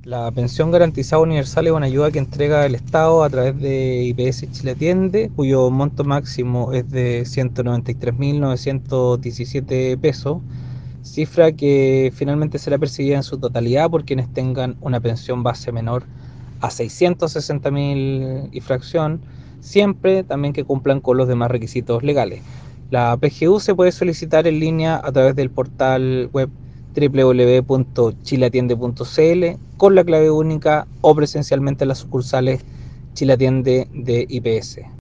La pensión garantizada universal es una ayuda que entrega el Estado a través de IPS Chile Atiende, cuyo monto máximo es de 193.917 pesos, cifra que finalmente será percibida en su totalidad por quienes tengan una pensión base menor a 660.000 y fracción, siempre también que cumplan con los demás requisitos legales. La PGU se puede solicitar en línea a través del portal web www.chileatiende.cl con la clave única o presencialmente en las sucursales Chile Atiende de IPS.